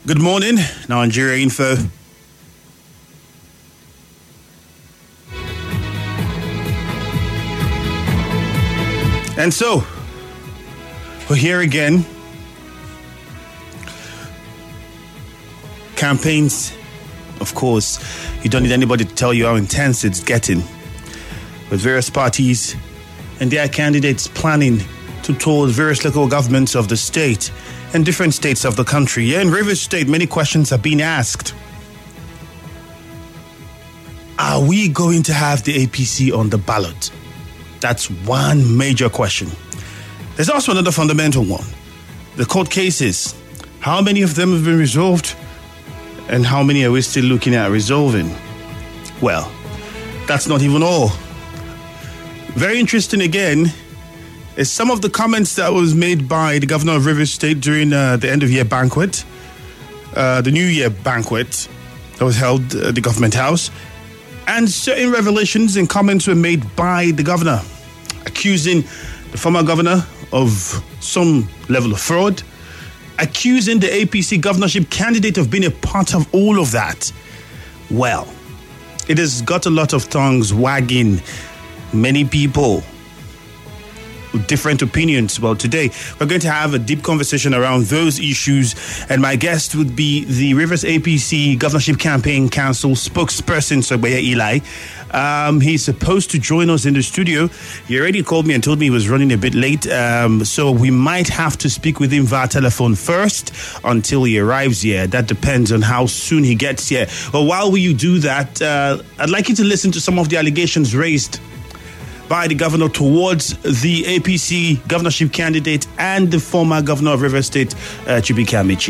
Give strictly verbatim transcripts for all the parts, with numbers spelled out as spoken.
Good morning, Nigeria Info. And so, we're here again. Campaigns, of course, you don't need anybody to tell you how intense it's getting. With various parties and their candidates planning to tour various local governments of the state and different states of the country. Here in Rivers State, many questions are being asked. Are we going to have the A P C on the ballot? That's one major question. There's also another fundamental one. The court cases. How many of them have been resolved? And how many are we still looking at resolving? Well, that's not even all. Very interesting again is some of the comments that was made by the governor of Rivers State during uh, the end of year banquet, uh, the New Year banquet that was held at the government house. And certain revelations and comments were made by the governor, accusing the former governor of some level of fraud, accusing the A P C governorship candidate of being a part of all of that. Well, it has got a lot of tongues wagging. Many people with different opinions. Well, today we're going to have a deep conversation around those issues, and my guest would be the Rivers A P C Governorship Campaign Council spokesperson, Sogbeye Eli. Um, he's supposed to join us in the studio. He already called me and told me he was running a bit late, um, so we might have to speak with him via telephone first until he arrives here. That depends on how soon he gets here. Well, while you do that, uh, I'd like you to listen to some of the allegations raised by the governor towards the A P C governorship candidate and the former governor of Rivers State, uh, Chibuike Amaechi.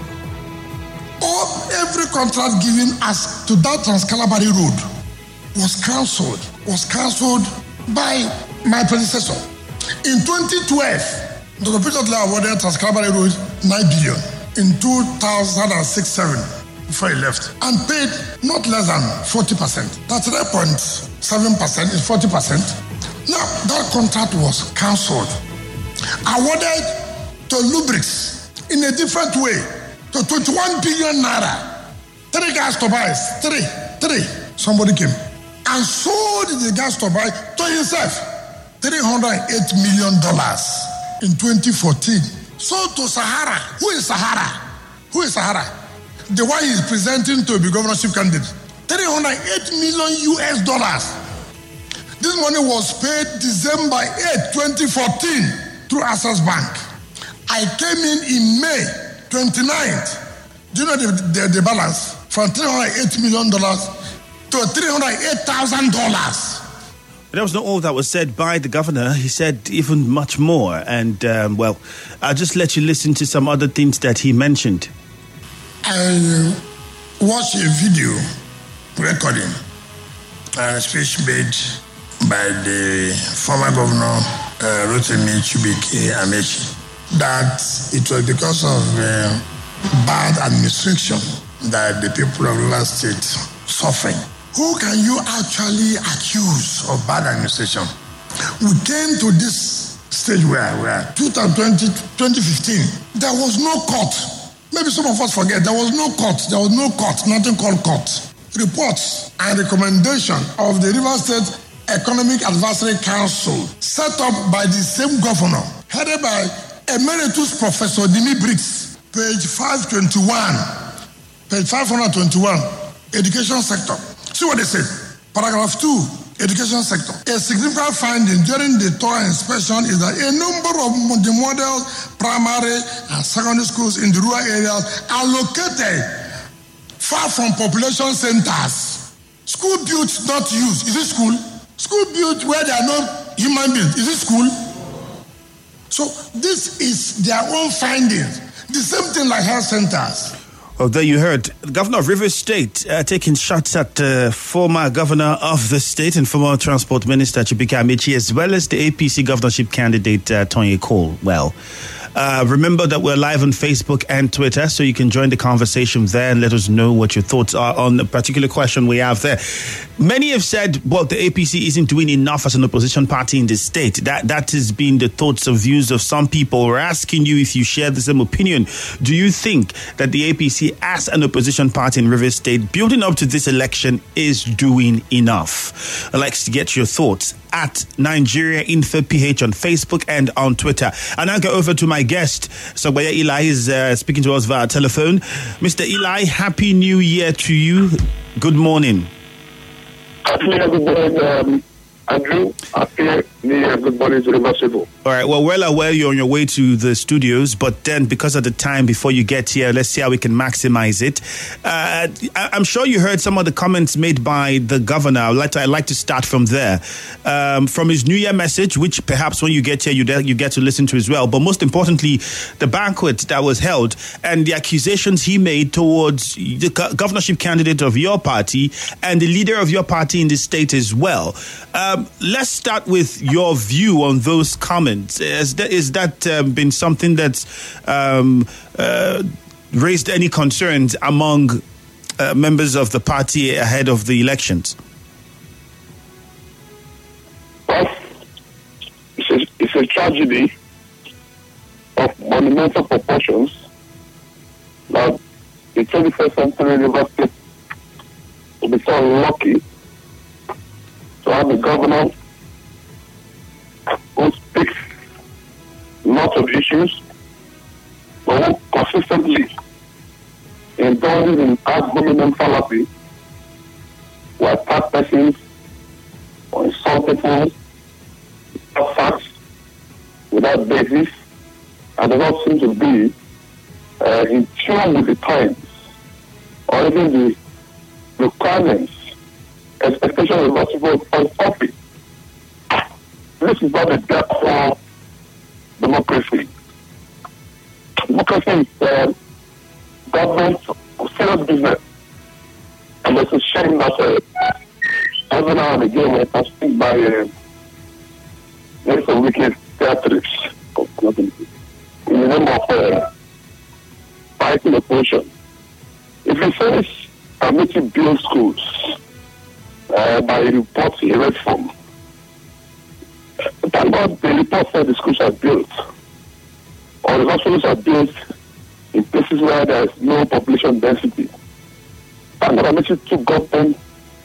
All, every contract given as to that Trans-Calabari Road was cancelled, was cancelled by my predecessor. In twenty twelve, the repeatedly awarded Trans-Calabari Road nine billion in two thousand six seven before he left, and paid not less than forty percent. That's three point seven percent is forty percent. Now, that contract was cancelled, awarded to Lubrix in a different way, to twenty-one billion naira. Three gas turbines, three, three. Somebody came and sold the gas turbine to himself, three hundred eight million dollars in twenty fourteen. Sold to Sahara. Who is Sahara? Who is Sahara? The one he is presenting to be governorship candidate. three hundred eight million U S dollars. This money was paid December eighth, twenty fourteen through Access Bank. I came in in May twenty-ninth. Do you know the, the, the balance? From three hundred eight million dollars to three hundred eight thousand dollars. But that was not all that was said by the governor. He said even much more. And, um, well, I'll just let you listen to some other things that he mentioned. I watched a video recording a speech made by the former governor, uh, Rotimi Chibuike Amaechi, that it was because of uh, bad administration that the people of Rivers State suffering. Who can you actually accuse of bad administration? We came to this stage where we are, twenty fifteen, there was no court. Maybe some of us forget, there was no court, there was no court, nothing called court. Reports and recommendation of the Rivers State Economic Advisory Council set up by the same governor, headed by Emeritus Professor Dimi Briggs, page five twenty-one, page five twenty-one, education sector. See what they said. Paragraph two, education sector. A significant finding during the thorough inspection is that a number of the model primary and secondary schools in the rural areas are located far from population centers. School built, not used. Is it school? School built where there are no human beings. Is it school? So this is their own findings. The same thing like health centers. Well, there you heard the governor of Rivers State uh, taking shots at uh, former governor of the state and former transport minister Chibuike Amaechi, as well as the A P C governorship candidate uh, Toyin Cole. Well, Uh, remember that we're live on Facebook and Twitter, so you can join the conversation there and let us know what your thoughts are on the particular question we have there. Many have said, well, the A P C isn't doing enough as an opposition party in the state. That that has been the thoughts and views of some people. We're asking you if you share the same opinion. Do you think that the A P C as an opposition party in Rivers State, building up to this election, is doing enough? I'd like to get your thoughts at Nigeria Info P H on Facebook and on Twitter. And I'll go over to my guest. Sogbaya Eli is uh, speaking to us via telephone. Mister Eli, Happy New Year to you. Good morning. Happy New Year, good morning, um, Andrew. Happy New Year, good morning to Rivers people. All right, well, well aware you're on your way to the studios, but then because of the time before you get here, let's see how we can maximize it. Uh, I, I'm sure you heard some of the comments made by the governor. I'd like to, I'd like to start from there. Um, from his New Year message, which perhaps when you get here, you, de- you get to listen to as well. But most importantly, the banquet that was held and the accusations he made towards the go- governorship candidate of your party and the leader of your party in the state as well. Um, let's start with your view on those comments. Is that, is that um, been something that's um, uh, raised any concerns among uh, members of the party ahead of the elections? Well, it's a, it's a tragedy of monumental proportions that the twenty-first century Rivers State will be so lucky to have a governor who speaks lots of issues, but who consistently indulges in ad hominem fallacy, who attack persons or insult people without facts, without basis, and does not seem to be uh, in tune with the times or even the requirements, expectations of most people for office. This is not a death for democracy. Democracy is uh, government of serious business. And it's a shame that uh, every now and again I can speak by uh, there's some wicked theatrics in the name of uh, fighting opposition. If you say I'm going to build schools uh, by report he read from, thank God the report said the schools are built, or the hospitals are built in places where there is no population density. And that makes it to government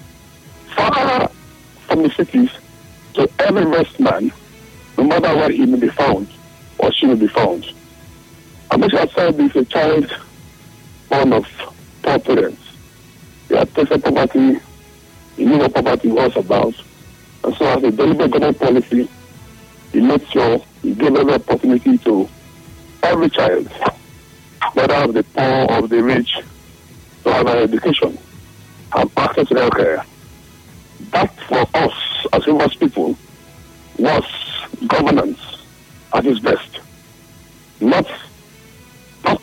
far from the cities, so every rest man, no matter where he may be found or she may be found. And make sure outside is a child born of poor parents. They are tested poverty, you know what poverty was about. And so as a deliberate government policy, you make sure you give every opportunity to every child, whether of the poor or the rich, to have an education and access to health care. That for us as Rivers people was governance at its best. Not, not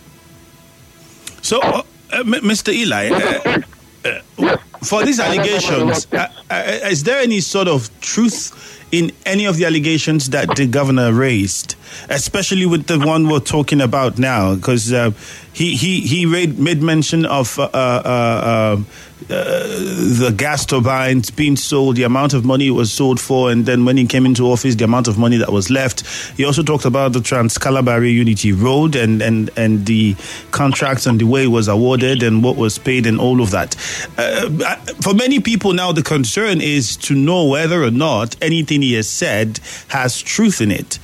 so, uh, uh, Mister Eli, uh, uh, yes. for these allegations, uh, uh, is there any sort of truth in any of the allegations that the governor raised, especially with the one we're talking about now? Because uh, he he he made, made mention of uh, uh, uh, uh, the gas turbines being sold, the amount of money it was sold for, and then when he came into office, the amount of money that was left. He also talked about the Trans-Calabari Unity Road and, and, and the contracts and the way it was awarded and what was paid and all of that. Uh, for many people now, the concern is to know whether or not anything he has said has truth in it.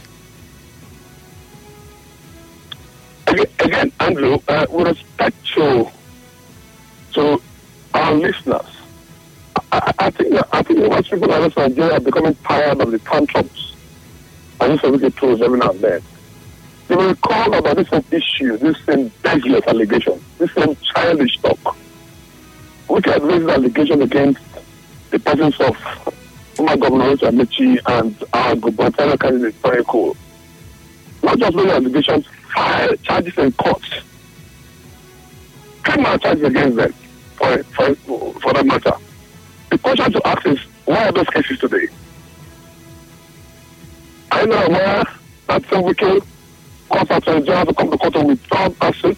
Again, Andrew, uh, with respect to, to our listeners, I, I think that, I think most people in Nigeria are becoming tired of the tantrums and this wicked tools every now and then. They will recall about this same issue, this same baseless allegation, this same childish talk, which has raised allegations against the presence of former Governor Amici and our gubernatorial candidate, Tony Cole. Not just raising allegations, file charges in courts. Criminal charges against them, for, for, for that matter. The question to ask is, why are those cases today? I know aware that some wicked cause Attorney General to come to court to withdraw that seat.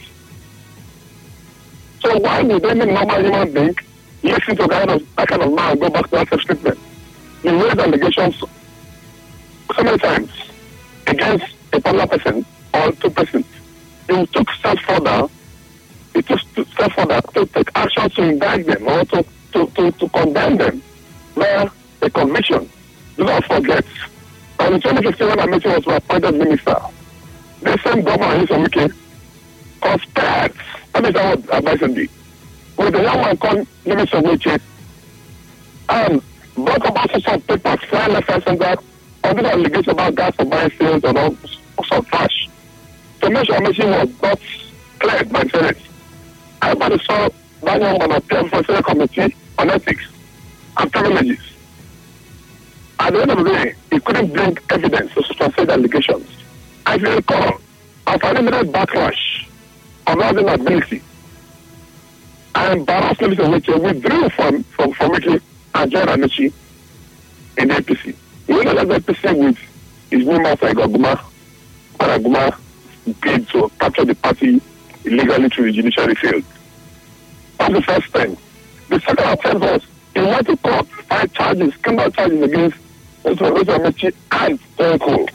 So why would any normal human being listen to that kind of, that kind of man go back to that self-statement? You raised allegations so many times against a particular person or two persons. You took steps further, you took steps further to take action to indict them or to, to, to, to condemn them via a conviction. Do not forget, on the twenty fifteen when Amaechi was appointed minister, the same governor in Wike conspired, that is our advice indeed, with the young man called Minister Wike, and brought about some papers, flying left and center, on this allegation about gas for buying sales and all some trash. To make sure Amaechi was not cleared by Senate. Everybody saw that young man appear for the Senate Committee on Ethics and Privileges. At the end of the day, he couldn't bring evidence to substantiate the allegations. I feel recall, after a limited backlash on that inability, and embarrassed Minister Wike withdrew from, from, from Wike and joined Amaechi in the A P C. He went to the A P C with his new master, Aguma, and Aguma bid to capture the party illegally through the judiciary field. That's the first thing. The second attempt was he went to court, five charges, criminal charges against Amaechi and Tonko.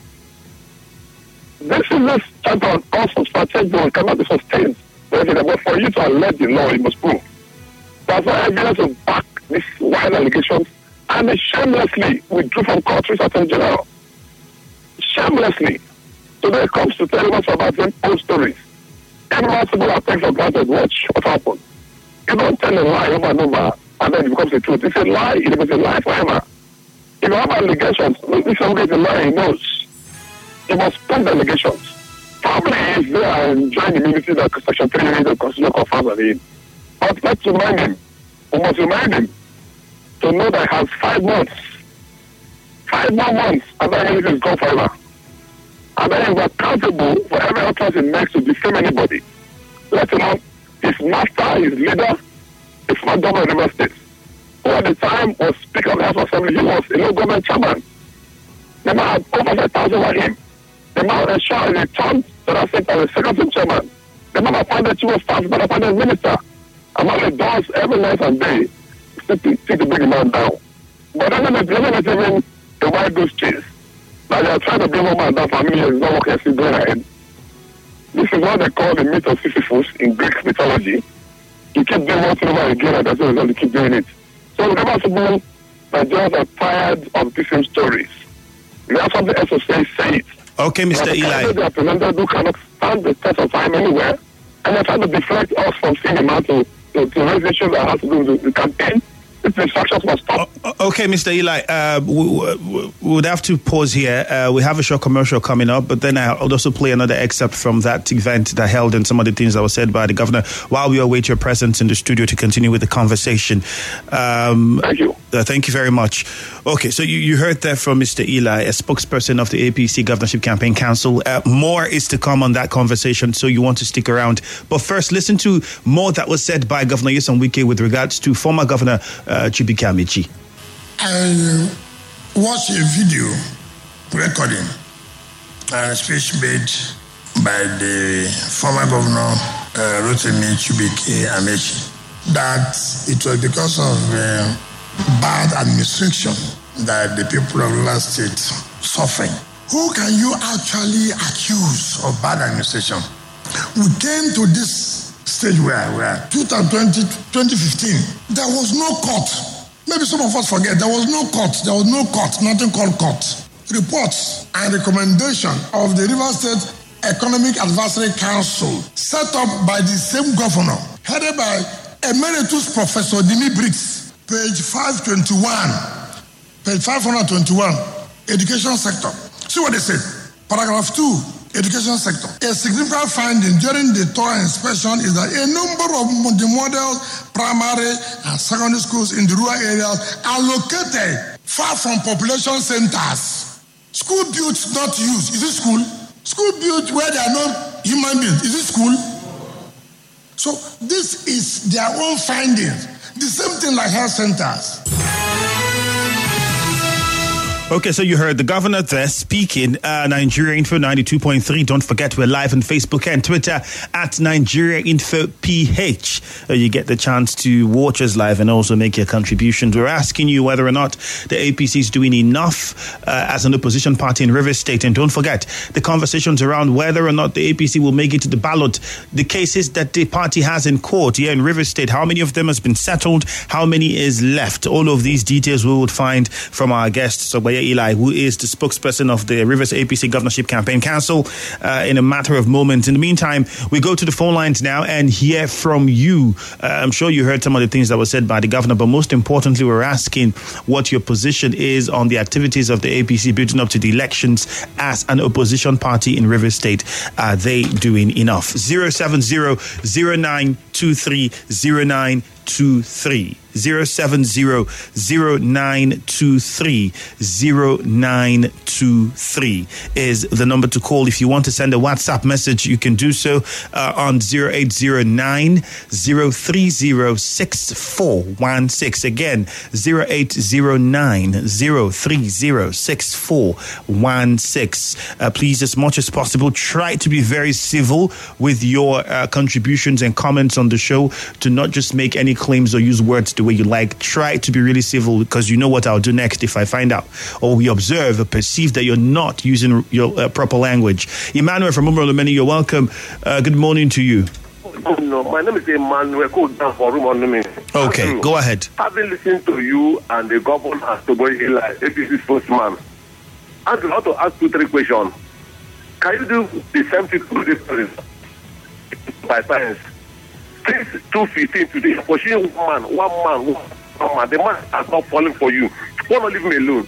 This is this type of unsubstantiated one cannot be sustained. But for you to allege the law, you must prove. That's why evidence to back these wild allegations, and they shamelessly withdrew from court to Attorney General. Shamelessly. Today it comes to tell us about them old stories. Anyone people are taken for granted, watch what happened. You don't tell a lie over and over, and then it becomes the truth. It's a lie, it becomes a lie forever. If you have allegations, if somebody is a lie, he knows. You must prove the allegations. Probably if they are enjoying immunity that Section three of the Constitution confers on him. But let's remind him, we must remind him to know that he has five months, five more months, and then everything is gone forever. And then he's accountable for every utterance he makes to defame anybody. Let alone his master, his leader, his former governor of the River State, who at the time was Speaker of the House of Assembly, he was a local government chairman. The man had over thousand over him. The man ensured he returned to that state as a secretary chairman. The man appointed chief of staff, the man appointed minister. And man he does every night and day to, to, to bring the man down. But then the government is even the white goose chase. Now they are trying to bring one man down for many years, not working, still going ahead. This is what they call the myth of Sisyphus in Greek mythology. You keep doing one thing over again, and as a result, you keep doing it. So whenever people, Nigerians are tired of the same stories. They have something else to say, say it. Okay, Mister Eli. They are presented who cannot stand the test of time anywhere, and they're trying to deflect us from seeing the man to, to, to raise issues that has to do with the campaign. This distractions must stop. Okay, Mister Eli, uh, we, we would have to pause here. Uh, we have a short commercial coming up, but then I'll also play another excerpt from that event that held and some of the things that were said by the governor while we await your presence in the studio to continue with the conversation. Um, thank you. Uh, thank you very much. Okay, so you, you heard that from Mister Eli, a spokesperson of the A P C Governorship Campaign Council. Uh, more is to come on that conversation, so you want to stick around. But first, listen to more that was said by Governor Nyesom Wike with regards to former Governor uh, Chibuike Amaechi. I watched a video recording a speech made by the former governor uh, Rotimi Chibuike Amaechi that it was because of uh, bad administration that the people of Rivers State suffering. Who can you actually accuse of bad administration? We came to this stage where we are, twenty fifteen, there was no court. Maybe some of us forget, there was no court, there was no court, nothing called court. Reports and recommendation of the Rivers State Economic Advisory Council set up by the same governor, headed by Emeritus Professor Dimi Briggs, page five twenty-one, page five twenty-one, education sector. See what they said. Paragraph two, education sector. A significant finding during the thorough inspection is that a number of the model primary and secondary schools in the rural areas are located far from population centers. School built, not used. Is it school? School built where there are no human beings. Is it school? So this is their own findings. The same thing like health centers. Okay, so you heard the governor there speaking. Uh, Nigeria Info ninety-two point three. Don't forget, we're live on Facebook and Twitter at Nigeria Info P H. Uh, you get the chance to watch us live and also make your contributions. We're asking you whether or not the A P C is doing enough uh, as an opposition party in Rivers State. And don't forget the conversations around whether or not the A P C will make it to the ballot. The cases that the party has in court here in Rivers State, how many of them has been settled? How many is left? All of these details we would find from our guest, Sobaya Eli, who is the spokesperson of the Rivers A P C Governorship Campaign Council, uh, in a matter of moments. In the meantime, we go to the phone lines now and hear from you. Uh, I'm sure you heard some of the things that were said by the governor, but most importantly, we're asking what your position is on the activities of the A P C building up to the elections as an opposition party in Rivers State. Are they doing enough? zero seven zero zero nine two three zero nine two three. zero seven zero zero nine two three zero nine two three is the number to call. If you want to send a WhatsApp message, you can do so uh, on zero eight zero nine zero three zero six four one six. Again, zero eight zero nine zero three zero six four one six. Uh, please, as much as possible, try to be very civil with your uh, contributions and comments on the show, to not just make any claims or use words the way you like. Try to be really civil, because you know what I'll do next if I find out or we observe or perceive that you're not using your uh, proper language. Emmanuel from Umrolomeni, you're welcome. Uh, good morning to you. No, my name is Emmanuel. Okay, go ahead. Having listened to you and the governor as to Eli, A P C spokesman, I want to ask you three questions. Can you do the same thing to this person by science? Since two fifteen today, pushing one man, one man, one man, the man has not fallen for you. Why not leave me alone?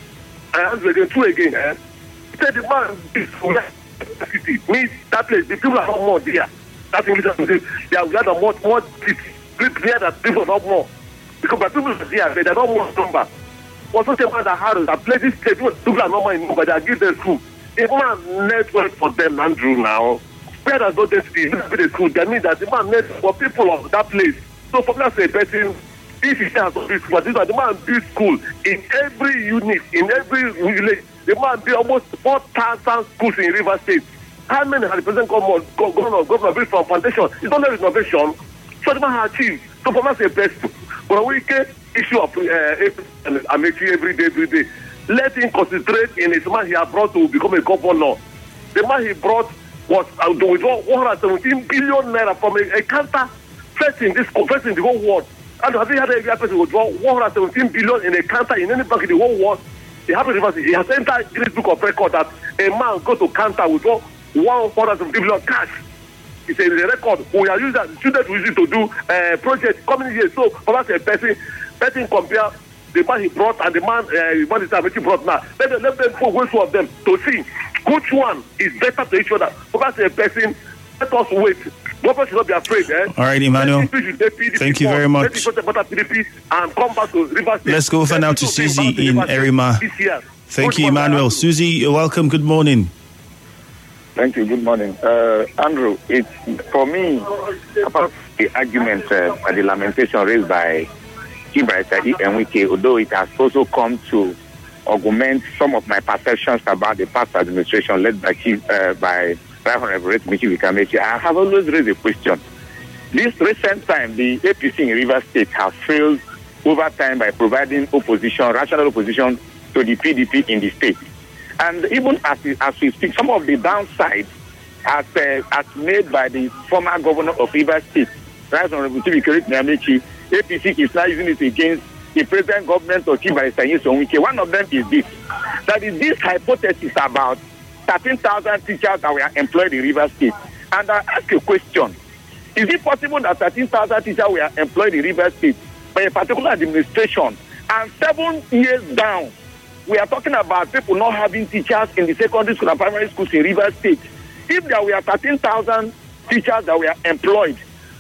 I ask you again, two again, eh? Say the man is for city. Means that place, the people are not more there. That's English to say. They are rather more, more city. Clear that people are not more. Because the people are there, they are not more number. Also, the man that has that places, people are not more in number, they give them food. If man network for them, Andrew, now. Where does not density the school? That means that the man needs for people of that place. So for that say person, if he has to build school, the man build school in every unit, in every village. The man build almost four thousand schools in River State. How many has the president governor, governor, governor built from foundation? It's not a renovation. So the man has achieved. So for that say person, but we can issue of uh, and Amechi every day, every day. Let him concentrate in his man he has brought to become a governor. The man he brought was uh, to withdraw one hundred seventeen billion naira from a, a counter first in this first in the whole world. And have you had a person withdraw one hundred seventeen billion in a counter in any bank in the whole world? He has he has entered Guinness Book of Record that a man go to counter withdraw one hundred seventeen billion cash. It's a record. We are using that students use it to do uh, projects coming years. So for that a person, person compare the man he brought and the man uh, what is that he brought now. Let them let them go two of them to see which one is better to each other. For that a person, let us wait. Government should not be afraid. Eh? All right, Emmanuel. Thank you very much. And come back to River State. Let's go for now to Susie in Erima. Thank you, Emmanuel. Susie, you're welcome. Good morning. Thank you. Good morning. Uh, Andrew, it's, for me, about the argument uh, and the lamentation raised by Ibrahim and Wike, although it has also come to augment some of my perceptions about the past administration led by Chief, uh, by Right Honorable Rotimi Wike, I have always raised a question. This recent time, the A P C in Rivers State has failed over time by providing opposition, rational opposition to the P D P in the state. And even as, as we speak, some of the downsides as, uh, as made by the former governor of Rivers State, Right Honorable Wike, A P C is now using it against the present government of Wike. One of them is this, that is this hypothesis about thirteen thousand teachers that were employed in Rivers State. And I ask a question, is it possible that thirteen thousand teachers were employed in Rivers State by a particular administration, and seven years down, we are talking about people not having teachers in the secondary school and primary schools in Rivers State? If there were thirteen thousand teachers that were employed,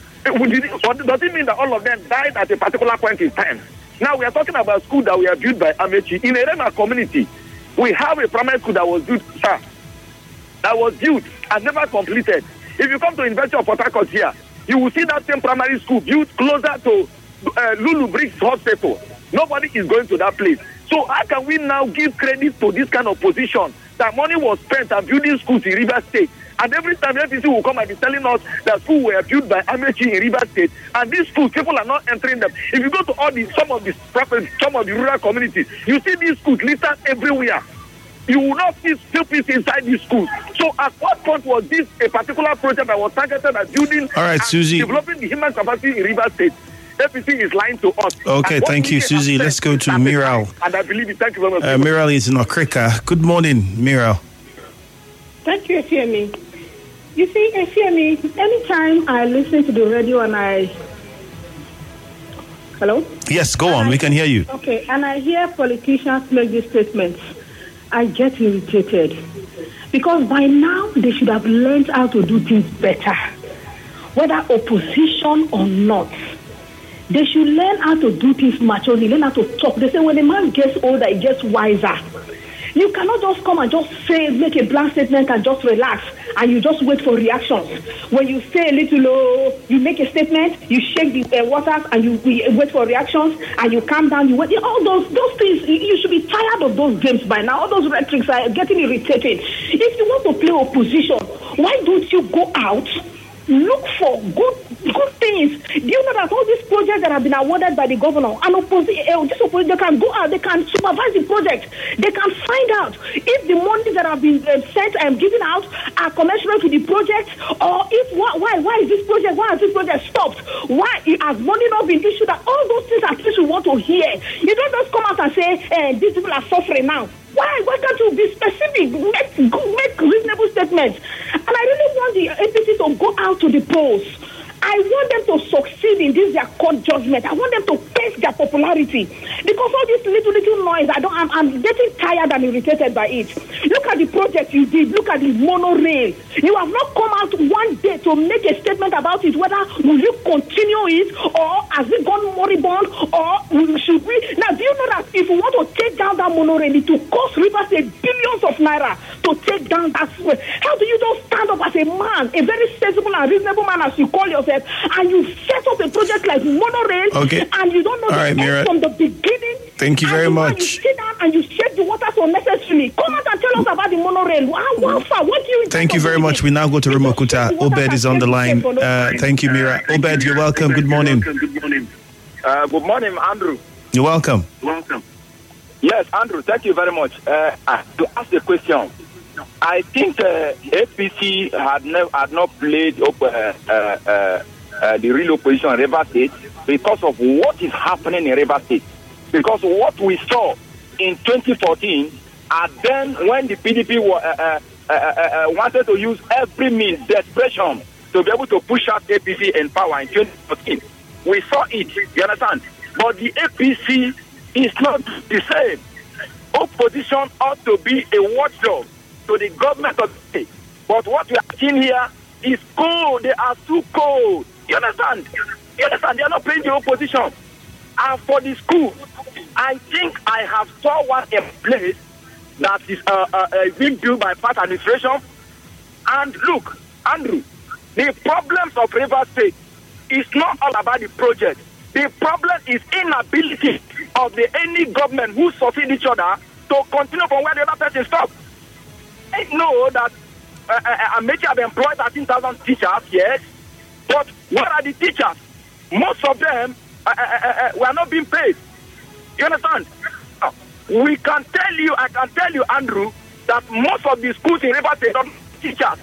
does it mean that all of them died at a particular point in time? Now we are talking about schools that were built by Amechi. In a Erema community, we have a primary school that was built, sir, that was built and never completed. If you come to University of Port Harcourt here, you will see that same primary school built closer to uh, Lulu Briggs Hospital. Nobody is going to that place. So how can we now give credit to this kind of position that money was spent on building schools in Rivers State? And every time A P C will come and be telling us that schools were built by Amechi in Rivers State, and these schools, people are not entering them. If you go to all the some of the some of the rural communities, you see these schools listed everywhere. You will not see pupils inside these schools. So at what point was this a particular project that was targeted at building all right, Susie, developing the human capacity in Rivers State? A P C is lying to us. Okay, thank you, Susie. Let's go to Miral. And I believe it. Thank you very much. Uh, Miral is in Okrika. Good morning, Miral. Thank you, Efemi. You see, Efemi, anytime I listen to the radio and I... Hello? Yes, go and on. I, we can hear you. Okay, and I hear politicians make these statements. I get irritated. Because by now, they should have learned how to do things better. Whether opposition or not. They should learn how to do things maturely, learn how to talk. They say when a man gets older, he gets wiser. You cannot just come and just say, make a blank statement and just relax, and you just wait for reactions. When you say a little low, you make a statement, you shake the uh, waters, and you, you wait for reactions, and you calm down. You wait. All those those things, you should be tired of those games by now. All those rhetorics are getting irritating. If you want to play opposition, why don't you go out? Look for good good things. Do you know that all these projects that have been awarded by the governor and opposi- uh, this opposition, they can go out, they can supervise the project, they can find out if the money that have been uh, sent and given out are commensurate to the project, or if why why, why is this project why has this project stopped? Why has money not been issued? All those things are things we want to hear. You don't just come out and say uh, these people are suffering now. Why? Why can't you be specific? Make, make reasonable statements. And I really want the A P C to go out to the polls. I want them to succeed in this their court judgment. I want them to test their popularity. Because all this little, little noise, I don't, I'm, I'm getting tired and irritated by it. Look at the project you did. Look at the monorail. You have not come out one day to make a statement about it, whether will you continue it, or has it gone moribund, or should we? Now, do you know that if we want to take down that monorail, it will cost Rivers State billions of naira to take down that square? How do you just stand up as a man, a very sensible and reasonable man as you call yourself, and you set up a project like monorail, okay, and you don't know all the right, end from the beginning? Thank you very and much. You sit down and you shake the water unnecessarily. Come out and tell us about the monorail. How, how far? What do you? Thank you very much. We now go to Remokuta. Obed is on the line. Uh, thank you, Mira. Obed, you're welcome. Good morning. Good morning. Uh, good morning, Andrew. You're welcome. Welcome. Yes, Andrew. Thank you very much. Uh, to ask the question, I think uh, A P C had, nev- had not played up uh, uh, uh, uh, the real opposition in Rivers State because of what is happening in Rivers State. Because what we saw in twenty fourteen, and then when the P D P were, uh, uh, uh, uh, wanted to use every means, desperation, to be able to push out A P C in power in twenty fourteen, we saw it, you understand? But the A P C is not the same. Opposition ought to be a watchdog to the government of the state. But what we are seeing here is cold. They are too cold. You understand? You understand? They are not playing the opposition. And for the school, I think I have saw one in place that is uh, uh, uh, being built by past administration. And look, Andrew, the problems of Rivers State is not all about the project. The problem is inability of the any government who succeed each other to continue from where the other person stopped. I know that uh, uh, Amechi have employed thirteen thousand teachers, yes, but where are the teachers? Most of them uh, uh, uh, uh, were not being paid. You understand? Uh, we can tell you, I can tell you, Andrew, that most of the schools in Rivers State don't have teachers.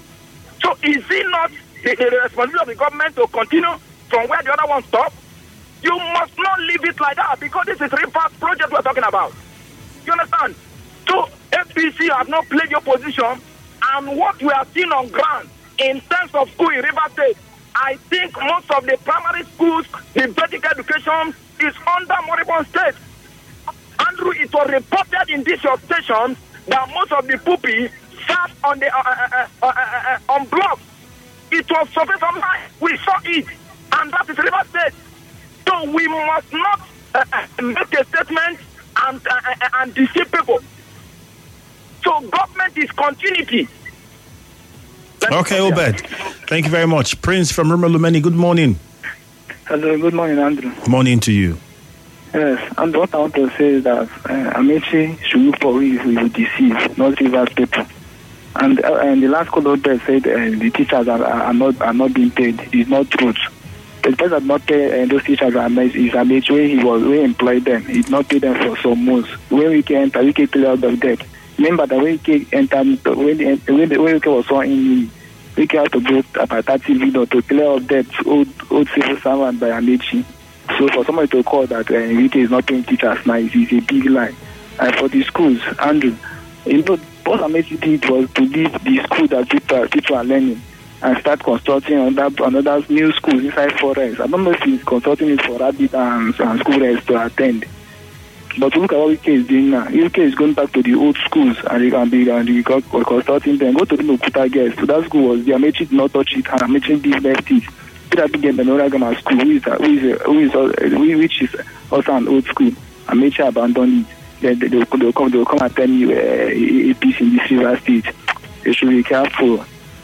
So is it not the, the responsibility of the government to continue from where the other one stopped? You must not leave it like that, because this is Rivers project we're talking about. You understand? So A P C have not played your position, and what we are seeing on ground in terms of school in Rivers State, I think most of the primary schools, the basic education is under moribund state. Andrew, it was reported in this your station that most of the pupils sat on the uh, uh, uh, uh, uh, uh, on blocks. It was surfaced online. We saw it, and that is Rivers State. So we must not uh, uh, make a statement and uh, uh, and deceive people. So government is continuity. Okay, Obed. Thank you very much. Prince from Rumor Lumeni, good morning. Hello, good morning, Andrew. Morning to you. Yes, and what I want to say is that uh, Amaechi should look for who he will deceive, not Rivers people. And uh, and the last call out there said uh, the teachers are, are not are not being paid. It's not truth. The person that not pay uh, those teachers are is Amaechi when he was when he employed them. He did not pay them for some months. When we can enter, we can clear out of debt. Remember that when we entered, when the, when the when we was on in we had to go about thirty million to clear out debt old old civil servant by Amaechi. So for somebody to call that uh, Enrique is not paying teachers now is a big lie. And for the schools, Andrew, you know, what Amaechi did was to leave the school that people, people are learning and start constructing another, another new schools inside Forest. I don't know if he's constructing it for rabbit and, and school rest to attend. But look at what U K is doing now. U K is going back to the old schools and they can be and they constructing them. Go to the Nokuta guys. So that school was the Amaechi did not touch it and Amaechi did left it. That big Memorial Grammar School, who is, who is, who is, uh, which is also an old school, Amaechi abandoned it. They, they, they'll, they'll, come, they'll come and tell you uh, a piece in this River State. They should be careful.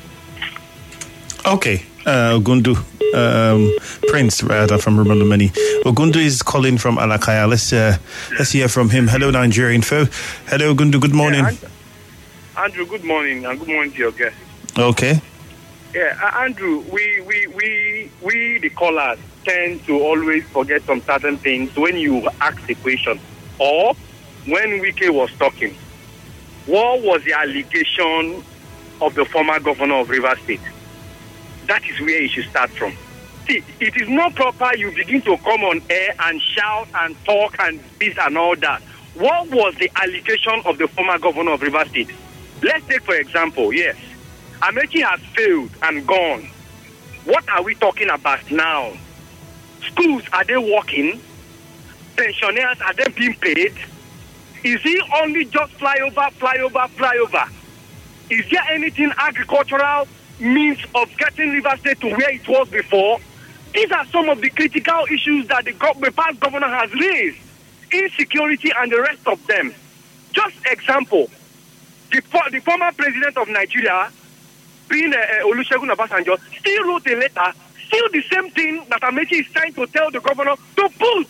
Okay, uh, Ogundu, um, Prince, rather, from Rubandumeni. Ogundu is calling from Alakaya. Let's uh, let's hear from him. Hello, Nigeria Info. Hello, Ogundu. Good morning. Yeah, Andrew, good morning, and good morning to your guest. Okay. Yeah, uh, Andrew, we, we, we, we, the callers, tend to always forget some certain things when you ask a question. Or when Wike was talking, what was the allegation of the former governor of Rivers State? That is where you should start from. See, it is not proper you begin to come on air and shout and talk and this and all that. What was the allegation of the former governor of Rivers State? Let's take, for example, yes, Amaechi has failed and gone. What are we talking about now? Schools, are they working? Pensioners, are they being paid? Is it only just flyover, flyover, flyover? Is there anything agricultural means of getting Rivers State to where it was before? These are some of the critical issues that the, go- the past governor has raised. Insecurity and the rest of them. Just example, the, the former president of Nigeria, being uh, uh, Olusegun Obasanjo, still wrote a letter, still the same thing that Amaechi is trying to tell the governor to put.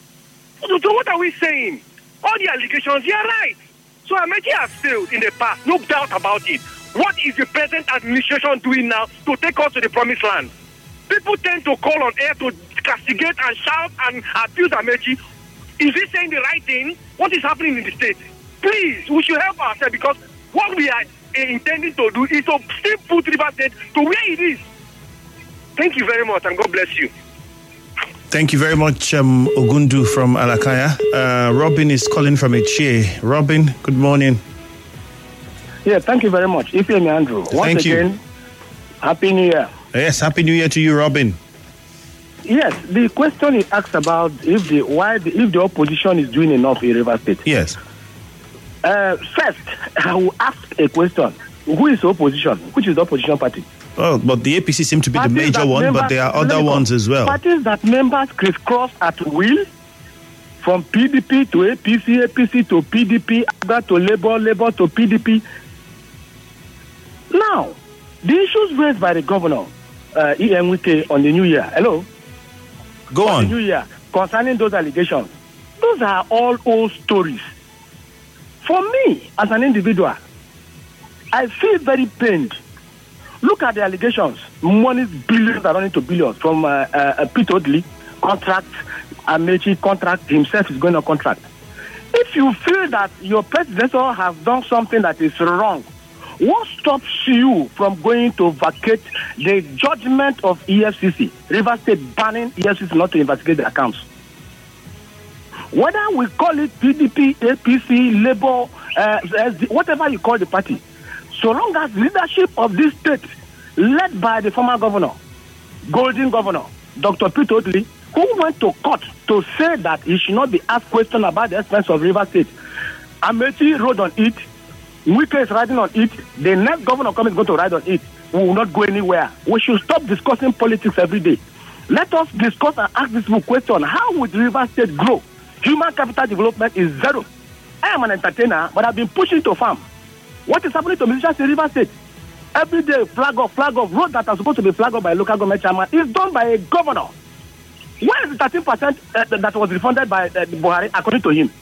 So, so what are we saying? All the allegations, they are right. So Amaechi has failed in the past, no doubt about it. What is the present administration doing now to take us to the promised land? People tend to call on air to castigate and shout and abuse Amaechi. Is he saying the right thing? What is happening in the state? Please, we should help ourselves because what we are intending to do is to still put Rivers State to where it is. Thank you very much and God bless you. Thank you very much, um, Ogundu from Alakaya. Uh, Robin is calling from Echie. Robin, good morning. Yeah, thank you very much. If you're Andrew, once thank again, you. Happy New Year. Yes, Happy New Year to you, Robin. Yes, the question is asked about if the why the, if the opposition is doing enough in Rivers State. Yes. Uh, first, I will ask a question. Who is the opposition? Which is the opposition party? Oh, but the A P C seems to be Parties the major one, members, but there are other ones as well. Parties that members crisscross at will, from P D P to A P C, A P C to P D P, AGA to Labour, Labour to P D P. Now, the issues raised by the governor, uh, E M Wike, on the new year. Hello? Go on. on. The new year, concerning those allegations. Those are all old stories. For me, as an individual, I feel very pained. Look at the allegations. Money, billions are running to billions from uh, uh, Pete Odley, contract, Amaechi contract, himself is going on contract. If you feel that your predecessor has done something that is wrong, what stops you from going to vacate the judgment of E F C C, Rivers State banning E F C C not to investigate the accounts? Whether we call it P D P, A P C, Labour, uh, whatever you call the party, so long as leadership of this state, led by the former governor, Golden Governor, Doctor Pete Odley, who went to court to say that he should not be asked questions about the expense of Rivers State, Amaechi rode on it, Wike is riding on it, the next governor coming is going to ride on it. We will not go anywhere. We should stop discussing politics every day. Let us discuss and ask this question. How would Rivers State grow? Human capital development is zero. I am an entertainer, but I've been pushing to farm. What is happening to musicians in Rivers State? Every day, flag off, flag off. Road that are supposed to be flagged off by a local government chairman is done by a governor. Where is the thirteen percent uh, that was refunded by uh, Buhari, according to him?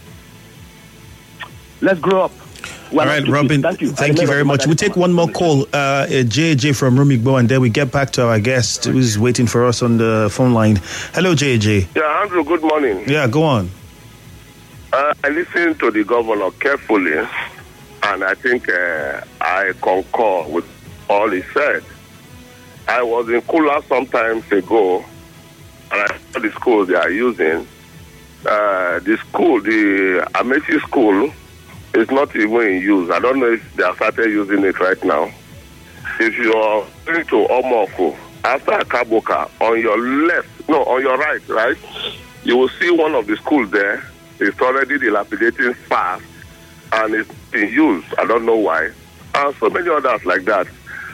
Let's grow up. All right, Robin, thank you, thank you very much. We'll take one more call, uh, J J from Rumigbo, and then we get back to our guest who's waiting for us on the phone line. Hello, J J. Yeah, Andrew, good morning. Yeah, go on. Uh, I listened to the governor carefully, and I think uh, I concur with all he said. I was in Kula some time ago, and I saw the school they are using. Uh, the school, the Amechi school, is not even in use. I don't know if they have started using it right now. If you are going to Omoko, after Akaboka, on your left, no, on your right, right, you will see one of the schools there. It's already dilapidating fast, and it's in use. I don't know why. And so many others like that.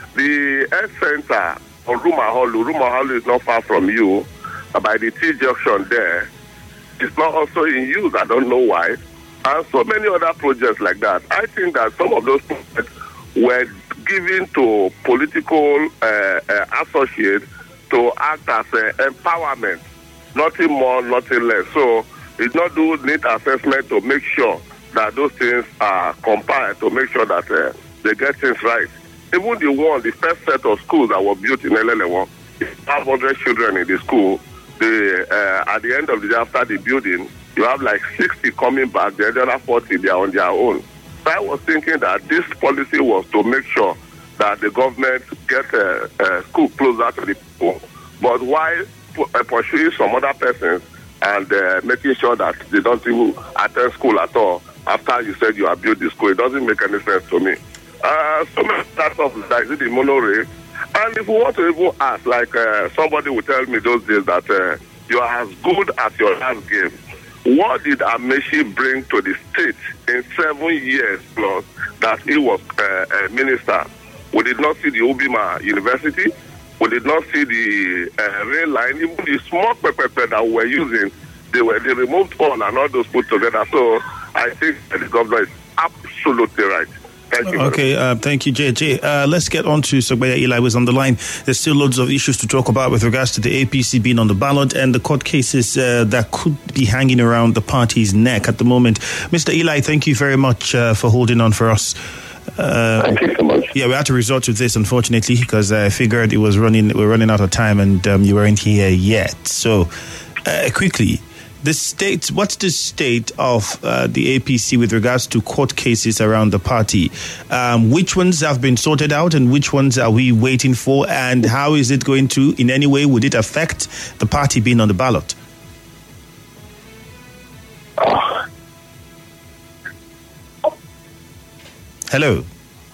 The health center on Rumaholu, Rumaholu is not far from you, by the T junction there. It's not also in use. I don't know why. And so many other projects like that. I think that some of those projects were given to political uh, uh, associates to act as uh, empowerment, nothing more, nothing less. So it's not do need assessment to make sure that those things are compiled, to make sure that uh, they get things right. Even the one, the first set of schools that were built in Elelewo, five hundred children in the school. The, uh, at the end of the day, after the building, you have like sixty coming back, the other forty, they are on their own. So I was thinking that this policy was to make sure that the government get a, a school closer to the people, but while uh, pursuing some other persons and uh, making sure that they don't even attend school at all after you said you have built the school. It doesn't make any sense to me. Uh, so many types of like the monorail. And if we want to even ask, like uh, somebody would tell me those days that uh, you are as good as your last game. What did Amechi bring to the state in seven years plus that he was uh, a minister? We did not see the Ubima University. We did not see the uh, rail line. Even the small pepper that we were using, they were they removed all and all those put together. So I think that the governor is absolutely right. Thank you. Okay, uh, thank you, J J. Uh, let's get on to Sogbaya Eli, who's on the line. There's still loads of issues to talk about with regards to the A P C being on the ballot and the court cases uh, that could be hanging around the party's neck at the moment. Mister Eli, thank you very much uh, for holding on for us. Uh, Thank you so much. Yeah, we had to resort to this, unfortunately, because I figured it was running. We're running out of time, and um, you weren't here yet. So, uh, quickly. The state, what's the state of uh, the A P C with regards to court cases around the party? Um, which ones have been sorted out and which ones are we waiting for? And how is it going to, in any way, would it affect the party being on the ballot? Oh. Hello.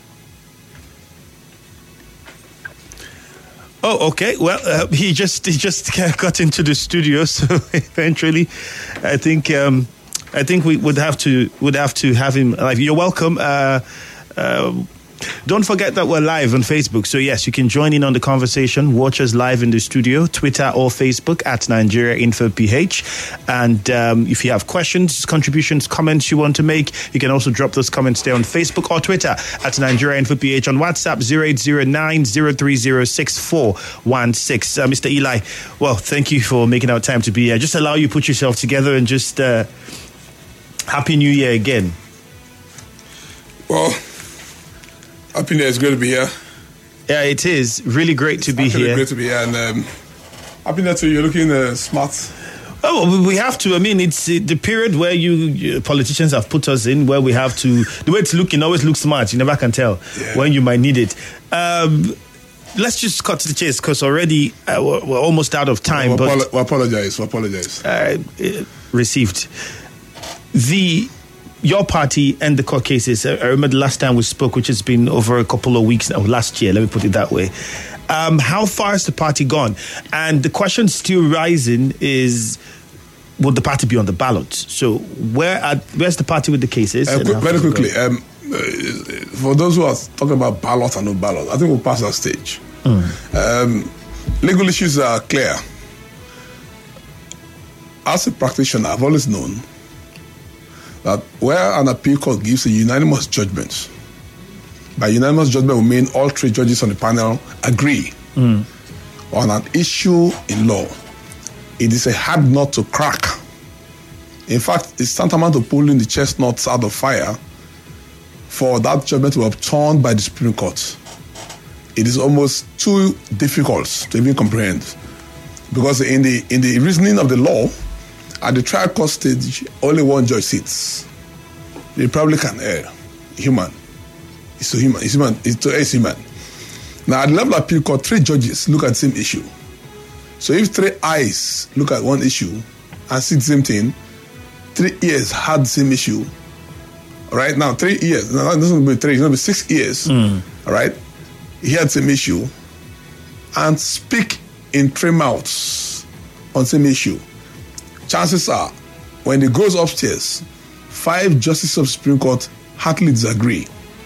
Oh, okay. Well, uh, he just he just got into the studio, so eventually, I think um, I think we would have to would have to have him live. You're welcome. Uh, uh, don't forget that we're live on Facebook. So yes, you can join in on the conversation. Watch us live in the studio, Twitter or Facebook at Nigeria Info P H. And um, if you have questions, contributions, comments you want to make, you can also drop those comments there on Facebook or Twitter at Nigeria Info P H. On WhatsApp zero eight zero nine zero three zero six four one six. Uh, Mister Eli, well, thank you for making our time to be here. Just allow you put yourself together and just uh, Happy New Year again. Well, Happy New Year. It's great to be here. Yeah, it is really great it's to be here. Great to be here, and um, Happy New Year to you. You're looking uh, smart. Oh, we have to. I mean, it's uh, the period where you, you politicians have put us in, where we have to. The way it's looking always looks smart. You never can tell yeah. when you might need it. Um, let's just cut to the chase because already uh, we're, we're almost out of time. We but apolo- we apologize. We apologize. Uh, received the. Your party and the court cases. I remember the last time we spoke, which has been over a couple of weeks now, last year, let me put it that way. Um, how far has the party gone? And the question still rising is, would the party be on the ballot? So where are, where's the party with the cases? Uh, quick, very quickly, um, uh, for those who are talking about ballot and no ballot, I think we'll pass that stage. Mm. Um, legal issues are clear. As a practitioner, I've always known that where an appeal court gives a unanimous judgment, by unanimous judgment will mean all three judges on the panel agree mm. on an issue in law. it is a hard nut to crack. In fact, it's tantamount to pulling the chestnuts out of fire for that judgment to be upturned by the Supreme Court. It is almost too difficult to even comprehend, because in the in the reasoning of the law, at the trial court stage, only one judge sits. The Republican err, human. It's a human. It's human. It's, it's human. Now, at the level of appeal court, three judges look at the same issue. So if three eyes look at one issue and see the same thing, three ears had the same issue. All right, now three years. Now, it doesn't be three, it's going to be six years. Mm. All right, he had the same issue and speak in three mouths on the same issue. Chances are, when it goes upstairs, five justices of the Supreme Court heartily disagree.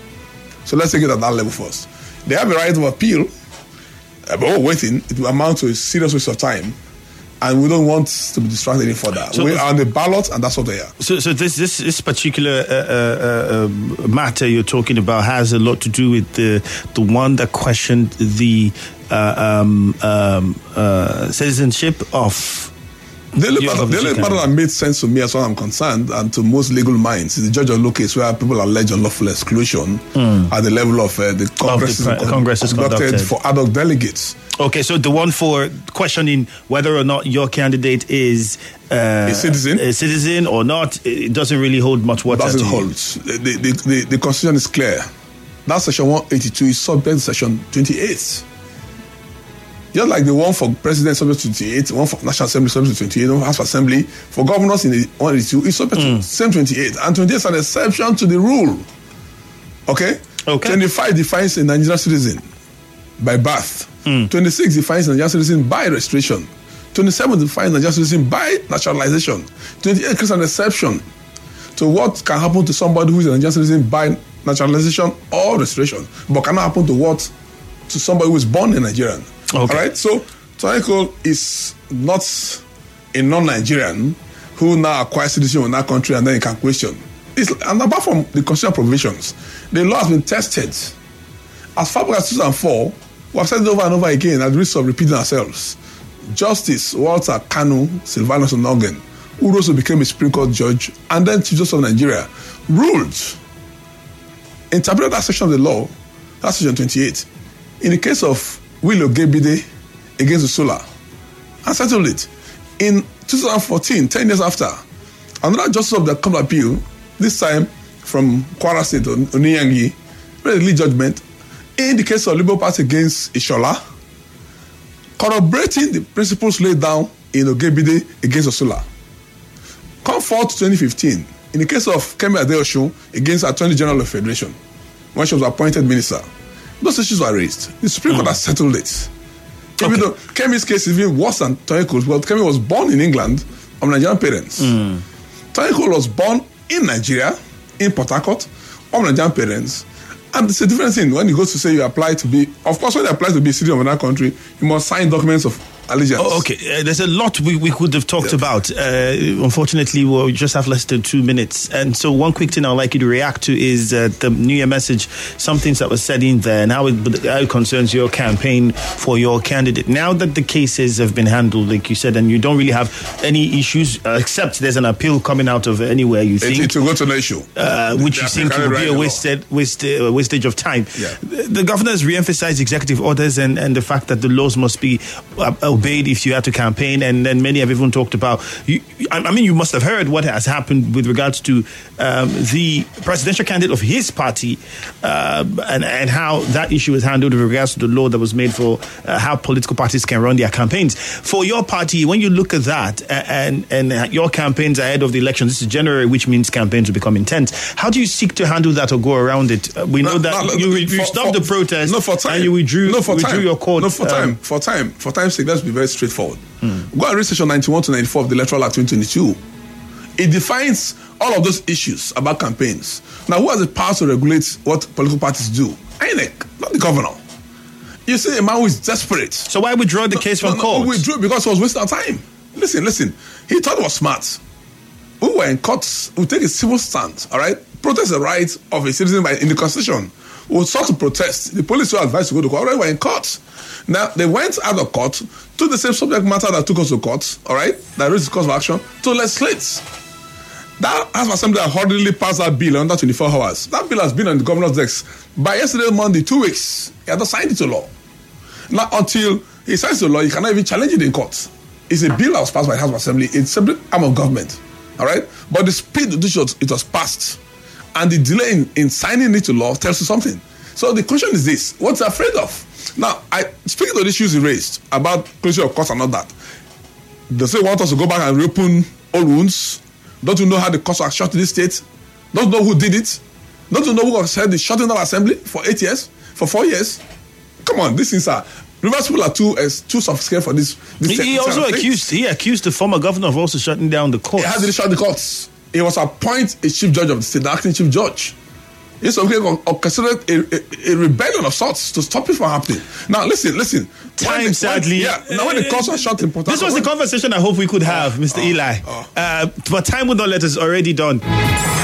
So let's take it at that level first. They have a right of appeal, but we're waiting. It will amount to a serious waste of time, and we don't want to be distracted any further. So we are on the ballot, and that's what they are. So, so this this this particular uh, uh, uh, matter you're talking about has a lot to do with the the one that questioned the uh, um, um, uh, citizenship of. The only part, the only part that made sense to me, as far as I'm concerned, and to most legal minds, is the Judge Olo case, where people allege unlawful exclusion mm. at the level of uh, the Congress of the pre- Congress is conducted, conducted for ad hoc delegates. Okay, so the one for questioning whether or not your candidate is uh, a citizen, a citizen or not, it doesn't really hold much water. Doesn't hold. The, the, the, the Constitution is clear. That section one eighty-two is subject to section twenty-eight. Just like the one for president subject to twenty-eight, one for National Assembly subject to twenty-eight, one for House of Assembly, for governors in the one eighty-two is subject mm. to same twenty-eight. And twenty-eight is an exception to the rule. Okay? Okay. twenty-five defines a Nigerian citizen by birth. Mm. twenty-six defines a Nigerian citizen by registration. twenty-seven defines a Nigerian citizen by naturalization. twenty-eight creates an exception to what can happen to somebody who is a Nigerian citizen by naturalization or registration, but cannot happen to what to somebody who is born in Nigeria. Okay. All right, so Toyin Cole is not a non-Nigerian who now acquires citizenship in that country and then he can question. It's, and apart from the constitutional provisions, the law has been tested. As far back as two thousand four, we have said it over and over again at the risk of repeating ourselves. Justice Walter Kanu Sylvanus Onogen, who also became a Supreme Court judge and then Chief Justice of Nigeria, ruled, interpreted that section of the law, that's section twenty-eight, in the case of Willow Gebide against Usola, and settled it. In two thousand fourteen, ten years after, another justice of the Court of Appeal, this time from Kwara State, Oniyangi, made a lead judgment in the case of Labour Party against Ishola, corroborating the principles laid down in Ogebide against Usola. Come forward to twenty fifteen, in the case of Kemi Adeosun against Attorney General of the Federation, when she was appointed minister. Those issues were raised. The Supreme Court mm. has settled it. Okay. Even though Kemi's case is even worse than Toyin Cole's, but Kemi was born in England of Nigerian parents. Mm. Toyin Cole was born in Nigeria, in Port Harcourt, of Nigerian parents. And it's a different thing when you go to say you apply to be, of course, when you apply to be a citizen of another country, you must sign documents of allegiance. Oh, okay, uh, there's a lot we, we could have talked yeah. about. Uh, unfortunately, we'll just have less than two minutes. And so one quick thing I'd like you to react to is uh, the New Year message, some things that were said in there and how it, how it concerns your campaign for your candidate. Now that the cases have been handled, like you said, and you don't really have any issues, uh, except there's an appeal coming out of anywhere you think. It, it will go to the issue. Uh, which you think will be a wasted, wasted, uh, wastage of time. Yeah. The, the governor has re-emphasized executive orders and, and the fact that the laws must be uh, obeyed if you have to campaign, and then many have even talked about you, I mean you must have heard what has happened with regards to um, the presidential candidate of his party uh, and, and how that issue is handled with regards to the law that was made for uh, how political parties can run their campaigns. For your party, when you look at that and, and your campaigns ahead of the election, this is January, which means campaigns will become intense. How do you seek to handle that or go around it? Uh, we know no, that no, you, you for, stopped for, the protest no, for time. and you withdrew, no, for withdrew time. your court. No, for time. Um, for time. For time's sake, let's be very straightforward. Mm. Go and read section ninety-one to ninety-four of the Electoral Act twenty twenty-two. It defines all of those issues about campaigns. Now, who has the power to regulate what political parties do? I N E C, not the governor. You see a man who is desperate. So why withdraw the no, case from no, court? No, we withdrew because it was wasting our time. Listen, listen. He thought it was smart. We were in court. We take a civil stand, all right? Protest the right of a citizen by, in the Constitution. who sought to protest. The police were advised to go to court. Already were in court. Now, they went out of court to the same subject matter that took us to court, all right, that raised the cause of action, to legislate. That House of Assembly hurriedly passed that bill under twenty-four hours. That bill has been on the governor's desk by yesterday, Monday, two weeks. He had not signed it to law. Now, until he signs the law, he cannot even challenge it in court. It's a bill that was passed by the House of Assembly. It's a separate arm of government, all right? But the speed with which it was passed and the delay in, in signing it to law tells you something. So the question is this: what's he afraid of? Now, I speaking of the issues he raised about closure of courts and all that, does he want us to go back and reopen old wounds? Don't you know how the courts are shut in this state? Don't you know who did it? Don't you know who has held the shutting down assembly for eight years, for four years? Come on, these things are Rivers people are too uh, too sophisticated for this. this he he also accused he accused the former governor of also shutting down the courts. How did he shut the courts? He was appointed a chief judge of the state, the acting chief judge. He's orchestrated a, a, a rebellion of sorts to stop it from happening. Now, listen, listen. Time, the, sadly. When, yeah, now when the courts are shut in Port Harcourt. This was the conversation I hope we could have, oh, Mister Oh, Eli. oh. Uh, but time would not let us, already done.